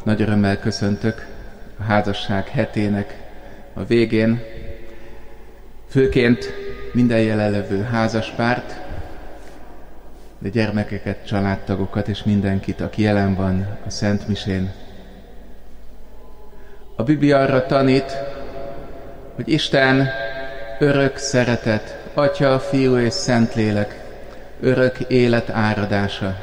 Nagy örömmel köszöntök a házasság hetének a végén, főként minden jelenlevő házaspárt, de gyermekeket, családtagokat és mindenkit, aki jelen van a Szent Misén. A Biblia arra tanít, hogy Isten örök szeretet, Atya, Fiú és Szentlélek, örök élet áradása.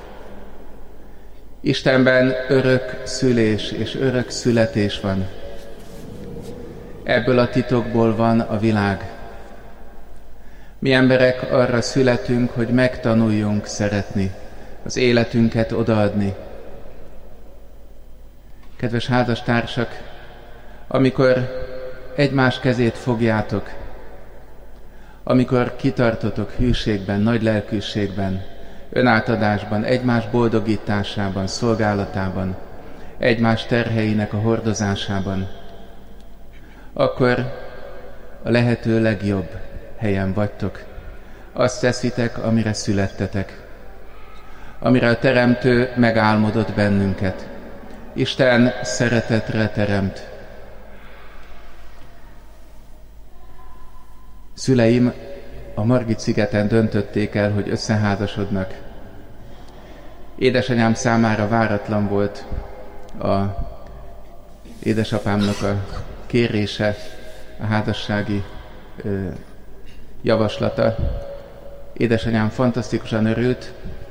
Istenben örök szülés és örök születés van. Ebből a titokból van a világ. Mi emberek arra születünk, hogy megtanuljunk szeretni, az életünket odaadni. Kedves házastársak, amikor egymás kezét fogjátok, amikor kitartotok hűségben, nagy lelkűségben, önátadásban, egymás boldogításában, szolgálatában, egymás terheinek a hordozásában, akkor a lehető legjobb helyen vagytok. Azt teszitek, amire születtetek, amire a Teremtő megálmodott bennünket. Isten szeretetre teremt. Szüleim a Margit-szigeten döntötték el, hogy összeházasodnak. Édesanyám számára váratlan volt a édesapámnak a kérése, a házassági javaslata. Édesanyám fantasztikusan örült,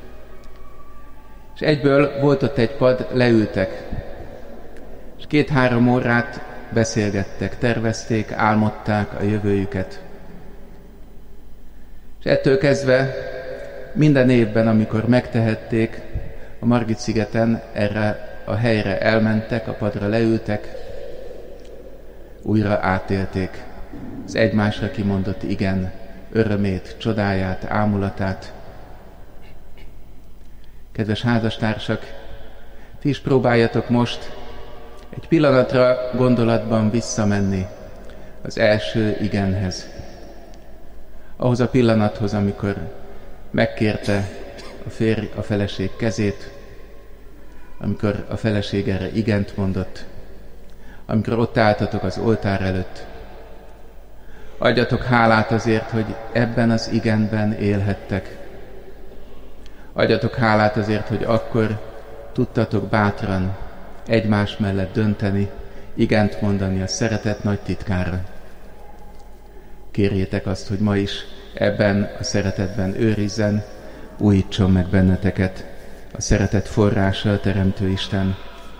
és egyből volt ott egy pad, leültek, és 2-3 órát beszélgettek, tervezték, álmodták a jövőjüket. És ettől kezdve minden évben, amikor megtehették, a Margit-szigeten erre a helyre elmentek, a padra leültek, újra átélték az egymásra kimondott igen örömét, csodáját, ámulatát. Kedves házastársak, ti is próbáljatok most egy pillanatra gondolatban visszamenni az első igenhez. Ahhoz a pillanathoz, amikor megkérte a férj a feleség kezét, amikor a feleség erre igent mondott, amikor ott álltatok az oltár előtt. Adjatok hálát azért, hogy ebben az igenben élhettek. Adjatok hálát azért, hogy akkor tudtatok bátran egymás mellett dönteni, igent mondani a szeretet nagy titkára. Kérjétek azt, hogy ma is ebben a szeretetben őrizzen, újítson meg benneteket a szeretet forrása, a Teremtő Isten.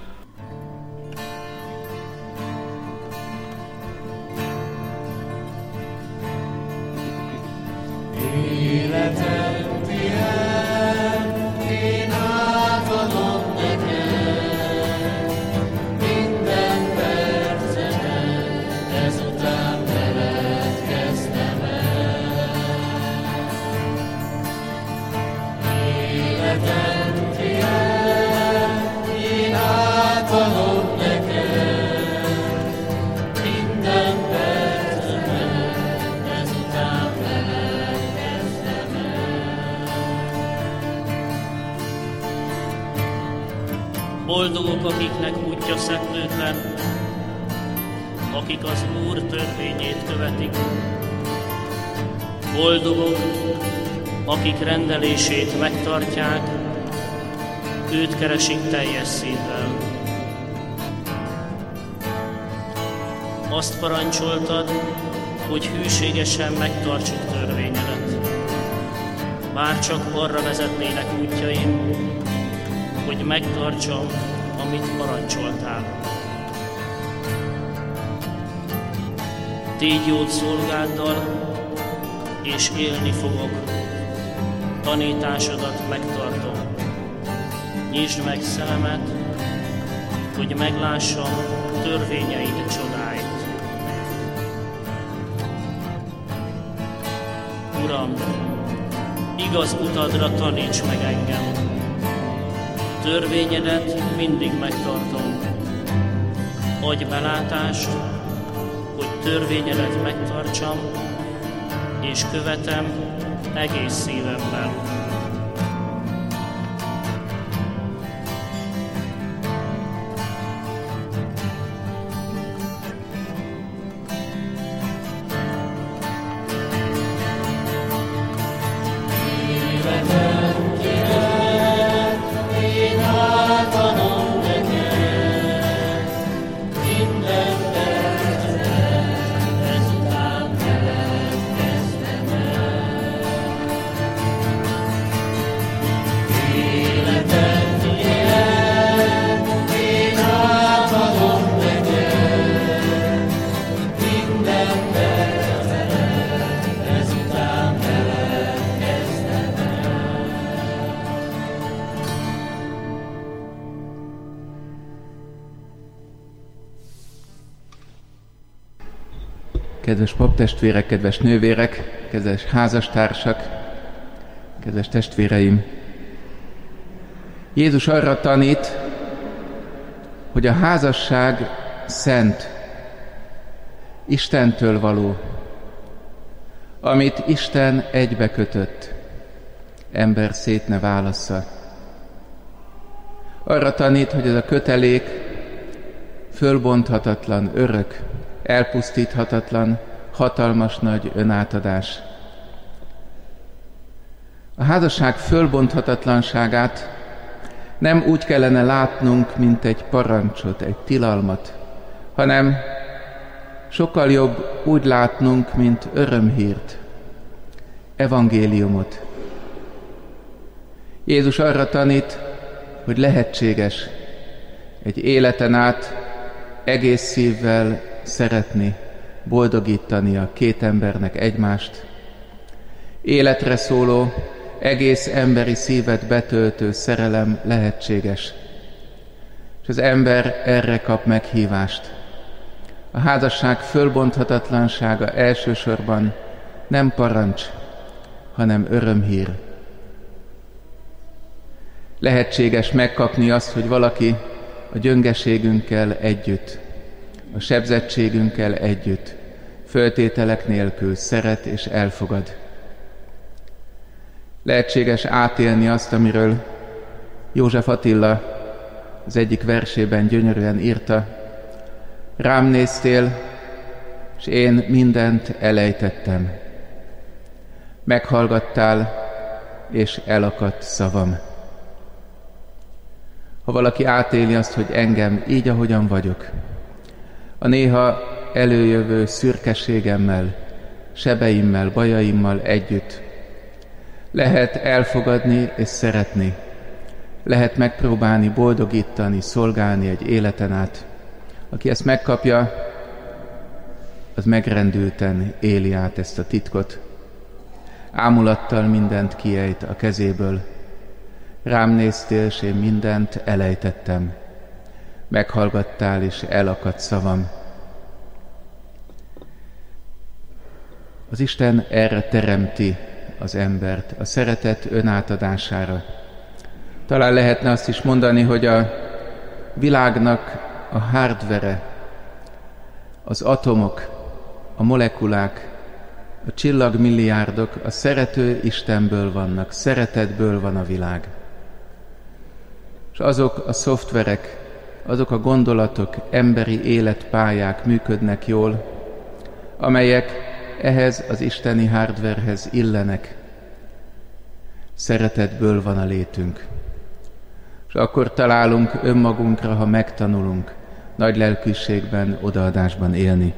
Boldogok, akiknek útja szeplőtlen, akik az Úr törvényét követik. Boldogok, akik rendelését megtartják, őt keresik teljes szívvel. Azt parancsoltad, hogy hűségesen megtartsuk törvényedet. Bárcsak arra vezetnének útjaim, hogy megtartsam, amit parancsoltál. Tégy jót szolgáddal, és élni fogok. Tanításodat megtartom. Nyisd meg szememet, hogy meglássam törvényeid csodáit. Uram, igaz utadra taníts meg engem. Törvényedet mindig megtartom. Adj belátást, hogy törvényedet megtartsam, és követem egész szívemmel. Kedves paptestvérek, kedves nővérek, kedves házastársak, kedves testvéreim! Jézus arra tanít, hogy a házasság szent, Istentől való, amit Isten egybekötött, ember szét ne válassza. Arra tanít, hogy ez a kötelék fölbonthatatlan, örök, elpusztíthatatlan, hatalmas nagy önátadás. A házasság fölbonthatatlanságát nem úgy kellene látnunk, mint egy parancsot, egy tilalmat, hanem sokkal jobb úgy látnunk, mint örömhírt, evangéliumot. Jézus arra tanít, hogy lehetséges egy életen át egész szívvel szeretni, boldogítani a két embernek egymást. Életre szóló, egész emberi szívet betöltő szerelem lehetséges. És az ember erre kap meghívást. A házasság fölbonthatatlansága elsősorban nem parancs, hanem örömhír. Lehetséges megkapni azt, hogy valaki a gyöngeségünkkel együtt, a sebzettségünkkel együtt, föltételek nélkül szeret és elfogad. Lehetséges átélni azt, amiről József Attila az egyik versében gyönyörűen írta: rám néztél, és én mindent elejtettem. Meghallgattál, és elakadt szavam. Ha valaki átéli azt, hogy engem így, ahogyan vagyok, a néha előjövő szürkeségemmel, sebeimmel, bajaimmal együtt, lehet elfogadni és szeretni, lehet megpróbálni boldogítani, szolgálni egy életen át. Aki ezt megkapja, az megrendülten éli át ezt a titkot. Ámulattal mindent kiejt a kezéből. Rám néztél, és én mindent elejtettem. Meghallgattál, és elakadt szavam. Az Isten erre teremti az embert, a szeretet önátadására. Talán lehetne azt is mondani, hogy a világnak a hardvere, az atomok, a molekulák, a csillagmilliárdok a szerető Istenből vannak, szeretetből van a világ. És azok a szoftverek, azok a gondolatok, emberi életpályák működnek jól, amelyek ehhez az isteni hardwarehez illenek. Szeretetből van a létünk. És akkor találunk önmagunkra, ha megtanulunk nagy lelkűségben, odaadásban élni.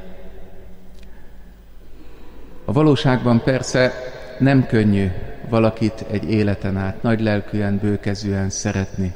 A valóságban persze nem könnyű valakit egy életen át nagy lelkűen, bőkezűen szeretni.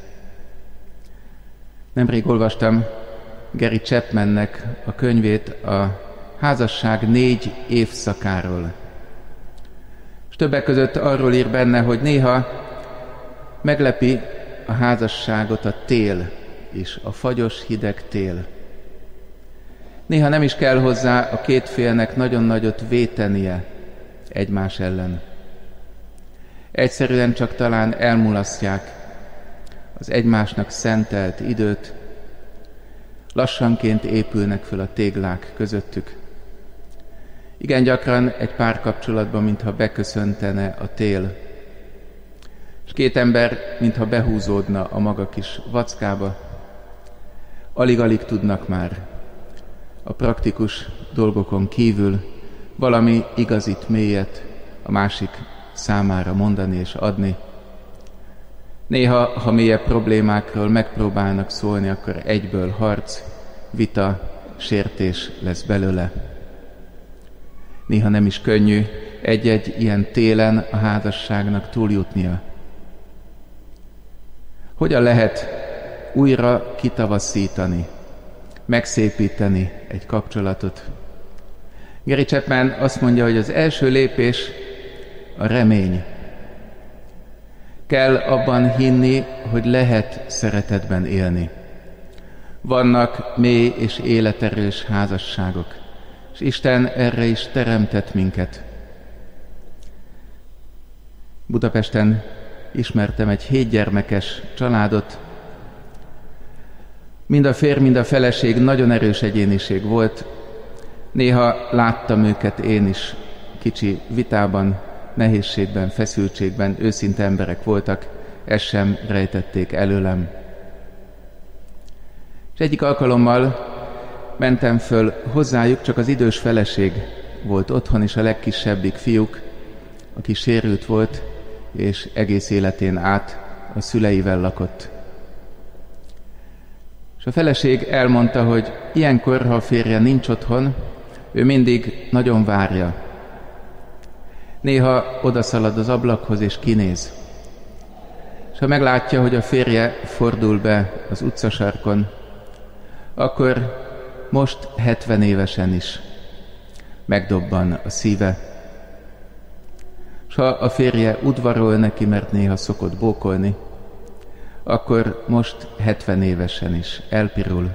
Nemrég olvastam Gary Chapmannek a könyvét a házasság 4 évszakáról. És többek között arról ír benne, hogy néha meglepi a házasságot a tél is, a fagyos, hideg tél. Néha nem is kell hozzá a két félnek nagyon nagyot vétenie egymás ellen. Egyszerűen csak talán elmulasztják az egymásnak szentelt időt, lassanként épülnek föl a téglák közöttük. Igen gyakran egy párkapcsolatban, mintha beköszöntene a tél, és két ember, mintha behúzódna a maga kis vackába, alig-alig tudnak már a praktikus dolgokon kívül valami igazit, mélyet a másik számára mondani és adni. Néha, ha mélyebb problémákról megpróbálnak szólni, akkor egyből harc, vita, sértés lesz belőle. Néha nem is könnyű egy-egy ilyen télen a házasságnak túljutnia. Hogyan lehet újra kitavasszítani, megszépíteni egy kapcsolatot? Gary Chapman azt mondja, hogy az első lépés a remény. Kell abban hinni, hogy lehet szeretetben élni. Vannak mély és életerős házasságok, és Isten erre is teremtett minket. Budapesten ismertem egy 7 gyermekes családot. Mind a férj, mind a feleség nagyon erős egyéniség volt. Néha láttam őket én is kicsi vitában, nehézségben, feszültségben, őszinte emberek voltak, ezt sem rejtették előlem. És egyik alkalommal mentem föl hozzájuk, csak az idős feleség volt otthon, és a legkisebbik fiúk, aki sérült volt, és egész életén át a szüleivel lakott. És a feleség elmondta, hogy ilyenkor, ha a férje nincs otthon, ő mindig nagyon várja. Néha odaszalad az ablakhoz és kinéz. És ha meglátja, hogy a férje fordul be az utcasarkon, akkor most 70 évesen is megdobban a szíve. És ha a férje udvarol neki, mert néha szokott bókolni, akkor most 70 évesen is elpirul.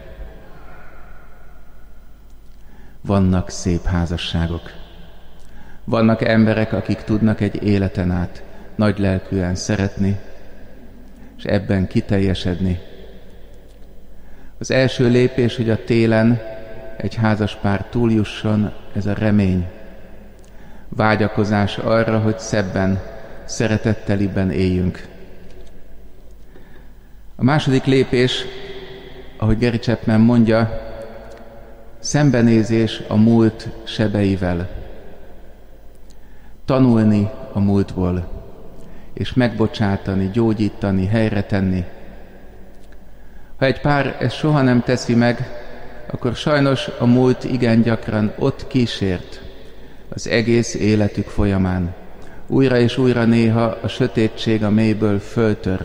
Vannak szép házasságok. Vannak emberek, akik tudnak egy életen át nagy lelkűen szeretni, és ebben kiteljesedni. Az első lépés, hogy a télen egy házaspár túljusson, ez a remény. Vágyakozás arra, hogy szebben, szeretetteliben éljünk. A második lépés, ahogy Gary Chapman mondja, szembenézés a múlt sebeivel. Tanulni a múltból, és megbocsátani, gyógyítani, helyre tenni. Ha egy pár ezt soha nem teszi meg, akkor sajnos a múlt igen gyakran ott kísért az egész életük folyamán. Újra és újra néha a sötétség a mélyből föltör.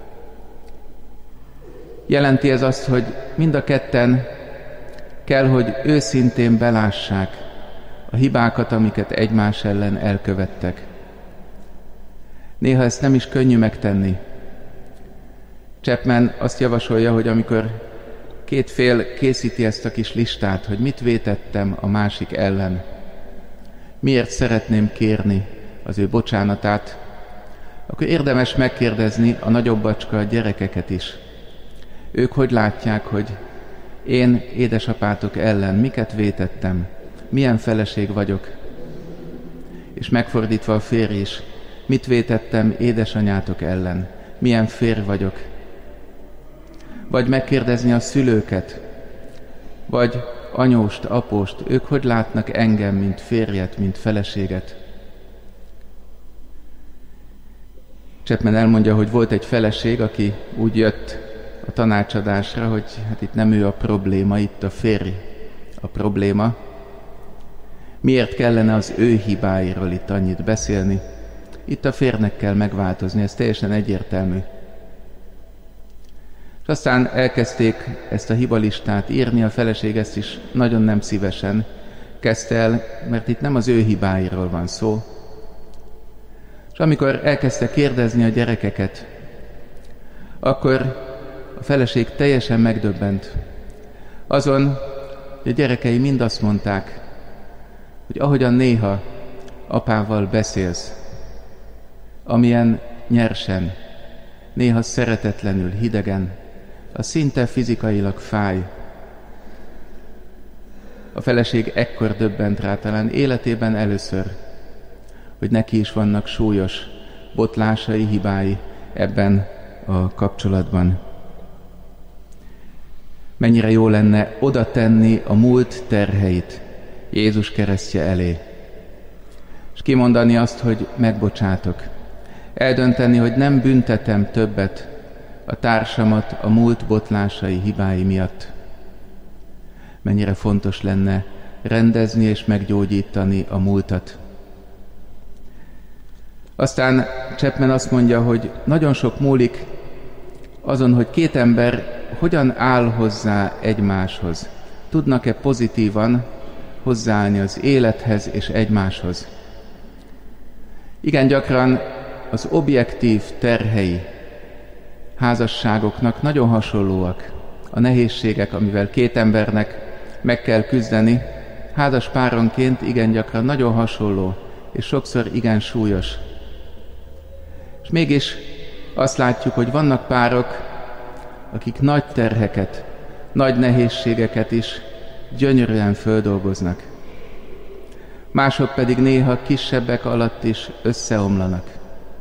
Jelenti ez azt, hogy mind a ketten kell, hogy őszintén belássák a hibákat, amiket egymás ellen elkövettek. Néha ezt nem is könnyű megtenni. Chapman azt javasolja, hogy amikor két fél készíti ezt a kis listát, hogy mit vétettem a másik ellen, miért szeretném kérni az ő bocsánatát, akkor érdemes megkérdezni a nagyobbacska gyerekeket is. Ők hogy látják, hogy én édesapátok ellen miket vétettem, milyen feleség vagyok, és megfordítva a férj is, mit vétettem édesanyátok ellen, milyen férj vagyok. Vagy megkérdezni a szülőket, vagy anyóst, apóst, ők hogy látnak engem, mint férjet, mint feleséget. Chapman elmondja, hogy volt egy feleség, aki úgy jött a tanácsadásra, hogy hát itt nem ő a probléma, itt a férj a probléma. Miért kellene az ő hibáiról itt annyit beszélni? Itt a férjnek kell megváltozni, ez teljesen egyértelmű. És aztán elkezdték ezt a hibalistát írni, a feleség ezt is nagyon nem szívesen kezdte el, mert itt nem az ő hibáiról van szó. És amikor elkezdte kérdezni a gyerekeket, akkor a feleség teljesen megdöbbent. Azon, hogy a gyerekei mind azt mondták, hogy ahogyan néha apával beszélsz, amilyen nyersen, néha szeretetlenül, hidegen, az szinte fizikailag fáj. A feleség ekkor döbbent rá, talán életében először, hogy neki is vannak súlyos botlásai, hibái ebben a kapcsolatban. Mennyire jó lenne oda tenni a múlt terheit Jézus keresztje elé, és kimondani azt, hogy megbocsátok. Eldönteni, hogy nem büntetem többet a társamat a múlt botlásai, hibái miatt. Mennyire fontos lenne rendezni és meggyógyítani a múltat. Aztán Chapman azt mondja, hogy nagyon sok múlik azon, hogy két ember hogyan áll hozzá egymáshoz. Tudnak-e pozitívan hozzáállni az élethez és egymáshoz. Igen gyakran az objektív terhei házasságoknak nagyon hasonlóak. A nehézségek, amivel két embernek meg kell küzdeni házas páronként igen gyakran nagyon hasonló, és sokszor igen súlyos. És mégis azt látjuk, hogy vannak párok, akik nagy terheket, nagy nehézségeket is gyönyörűen földolgoznak. Mások pedig néha kisebbek alatt is összeomlanak.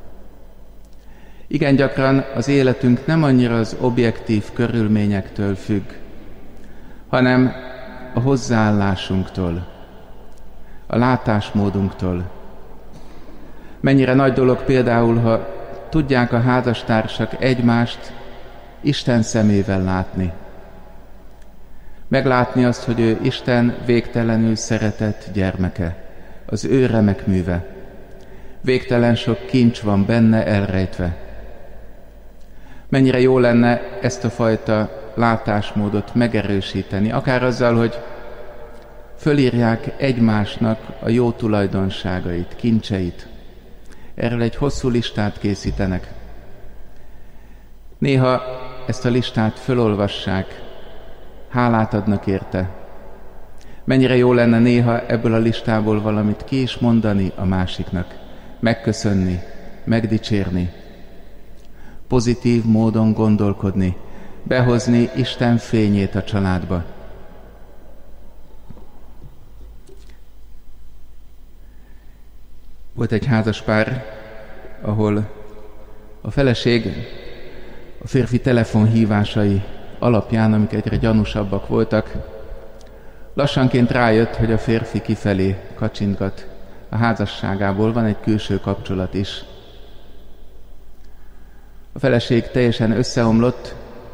Igen gyakran az életünk nem annyira az objektív körülményektől függ, hanem a hozzáállásunktól, a látásmódunktól. Mennyire nagy dolog például, ha tudják a házastársak egymást Isten szemével látni. Meglátni azt, hogy ő Isten végtelenül szeretett gyermeke, az ő remek műve. Végtelen sok kincs van benne elrejtve. Mennyire jó lenne ezt a fajta látásmódot megerősíteni, akár azzal, hogy fölírják egymásnak a jó tulajdonságait, kincseit. Erről egy hosszú listát készítenek. Néha ezt a listát fölolvassák, hálát adnak érte. Mennyire jó lenne néha ebből a listából valamit ki is mondani a másiknak, megköszönni, megdicsérni, pozitív módon gondolkodni, behozni Isten fényét a családba. Volt egy házas pár, ahol a feleség a férfi telefonhívásai alapján, amik egyre gyanúsabbak voltak, lassanként rájött, hogy a férfi kifelé kacsintgat. A házasságából van egy külső kapcsolat is. A feleség teljesen összeomlott.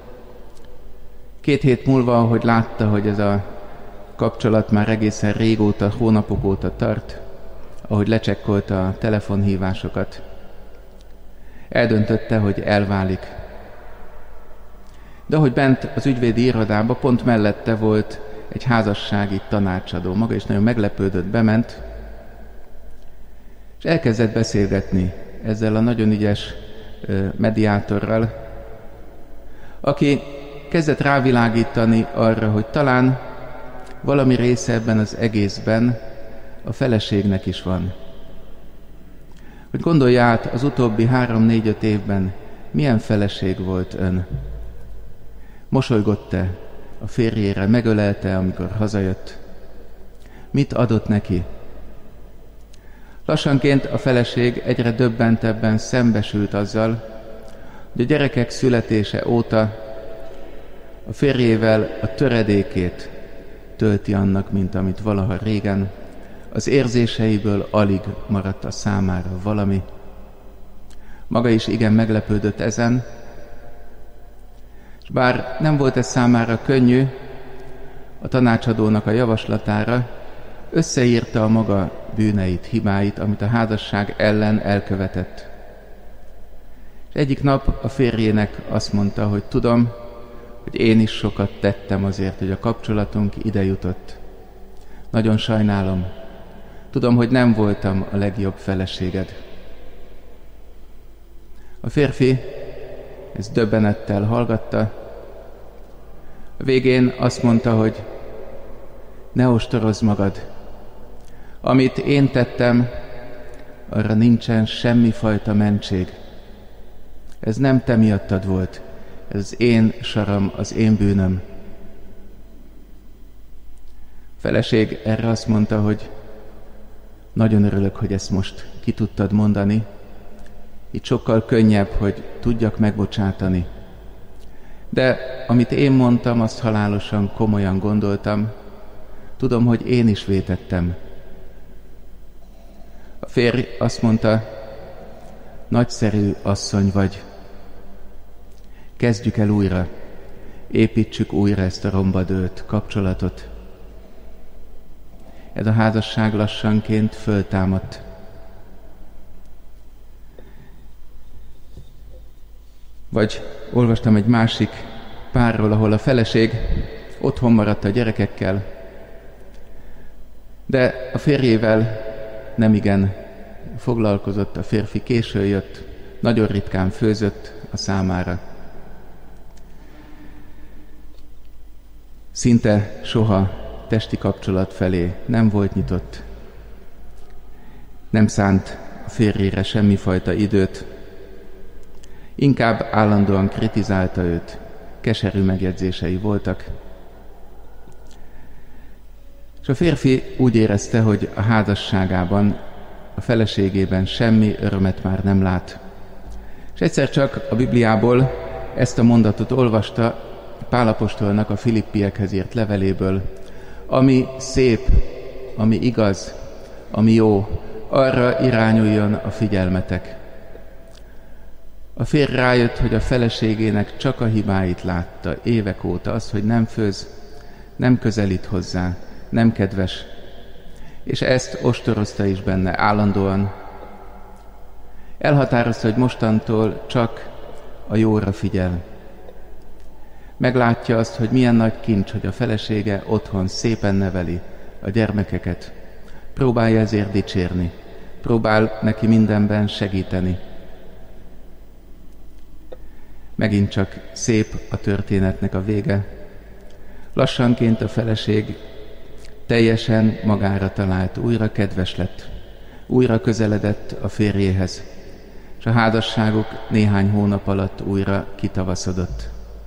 2 hét múlva, ahogy látta, hogy ez a kapcsolat már egészen régóta, hónapok óta tart, ahogy lecsekkolta a telefonhívásokat, eldöntötte, hogy elválik. De ahogy bent az ügyvédi irodába, pont mellette volt egy házassági tanácsadó. Maga is nagyon meglepődött, bement, és elkezdett beszélgetni ezzel a nagyon ügyes mediátorral, aki kezdett rávilágítani arra, hogy talán valami része ebben az egészben a feleségnek is van. Hogy gondolja át, az utóbbi 3-4-5 évben milyen feleség volt ön. Mosolygott-e a férjére, megölelte, amikor hazajött? Mit adott neki? Lassanként a feleség egyre döbbentebben szembesült azzal, hogy a gyerekek születése óta a férjével a töredékét tölti annak, mint amit valaha régen. Az érzéseiből alig maradt a számára valami. Maga is igen meglepődött ezen, és bár nem volt ez számára könnyű, a tanácsadónak a javaslatára összeírta a maga bűneit, hibáit, amit a házasság ellen elkövetett. És egyik nap a férjének azt mondta, hogy tudom, hogy én is sokat tettem azért, hogy a kapcsolatunk ide jutott. Nagyon sajnálom. Tudom, hogy nem voltam a legjobb feleséged. A férfi ezt döbbenettel hallgatta. A végén azt mondta, hogy ne ostorozz magad. Amit én tettem, arra nincsen semmifajta mentség. Ez nem te miattad volt. Ez az én saram, az én bűnöm. A feleség erre azt mondta, hogy nagyon örülök, hogy ezt most ki tudtad mondani. Itt sokkal könnyebb, hogy tudjak megbocsátani. De amit én mondtam, azt halálosan komolyan gondoltam. Tudom, hogy én is vétettem. A férj azt mondta, nagyszerű asszony vagy. Kezdjük el újra. Építsük újra ezt a romba dőlt kapcsolatot. Ez a házasság lassanként föltámadt. Vagy olvastam egy másik párról, ahol a feleség otthon maradt a gyerekekkel, de a férjével nemigen foglalkozott, a férfi későn jött, nagyon ritkán főzött a számára. Szinte soha testi kapcsolat felé nem volt nyitott, nem szánt a férjére semmifajta időt, inkább állandóan kritizálta őt, keserű megjegyzései voltak. És a férfi úgy érezte, hogy a házasságában, a feleségében semmi örömet már nem lát. És egyszer csak a Bibliából ezt a mondatot olvasta Pál apostolnak a Filippiekhez írt leveléből: ami szép, ami igaz, ami jó, arra irányuljon a figyelmetek. A férj rájött, hogy a feleségének csak a hibáit látta évek óta, az, hogy nem főz, nem közelít hozzá, nem kedves, és ezt ostorozta is benne állandóan. Elhatározta, hogy mostantól csak a jóra figyel. Meglátja azt, hogy milyen nagy kincs, hogy a felesége otthon szépen neveli a gyermekeket. Próbálja ezért dicsérni, próbál neki mindenben segíteni. Megint csak szép a történetnek a vége. Lassanként a feleség teljesen magára talált, újra kedves lett, újra közeledett a férjéhez, és a házasságuk néhány hónap alatt újra kitavaszodott.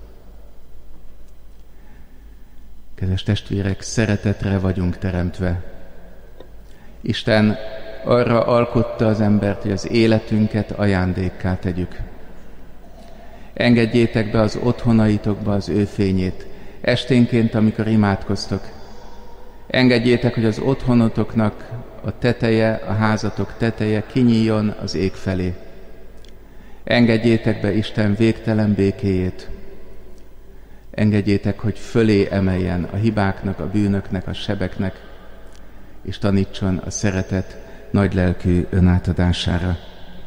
Kedves testvérek, szeretetre vagyunk teremtve. Isten arra alkotta az embert, hogy az életünket ajándékká tegyük. Engedjétek be az otthonaitokba az ő fényét, esténként, amikor imádkoztok. Engedjétek, hogy az otthonotoknak a teteje, a házatok teteje kinyíljon az ég felé. Engedjétek be Isten végtelen békéjét. Engedjétek, hogy fölé emeljen a hibáknak, a bűnöknek, a sebeknek, és tanítson a szeretet nagylelkű önátadására.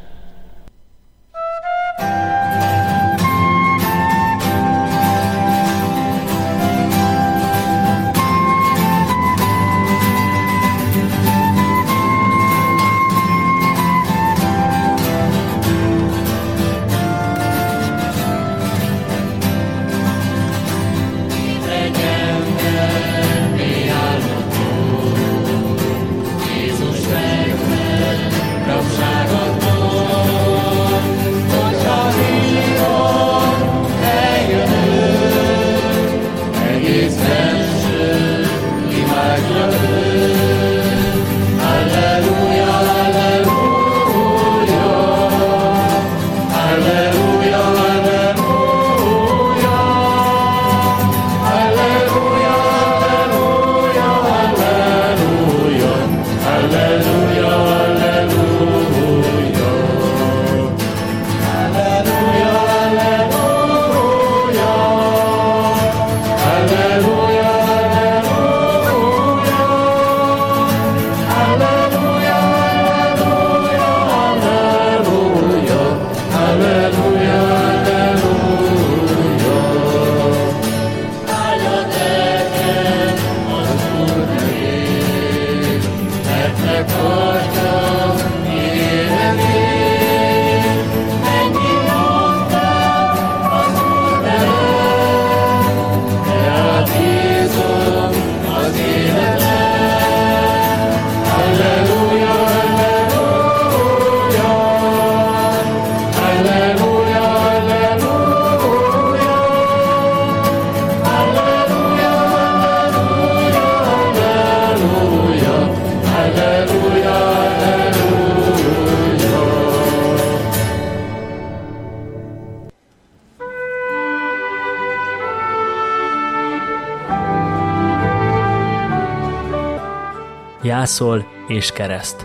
Jászol és kereszt.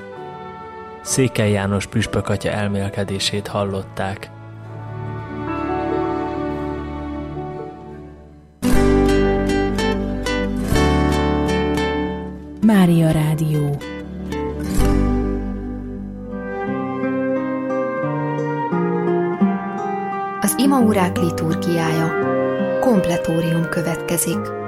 Székely János püspök atya elmélkedését hallották. Mária Rádió. Az imaórák liturgiája. Kompletórium következik.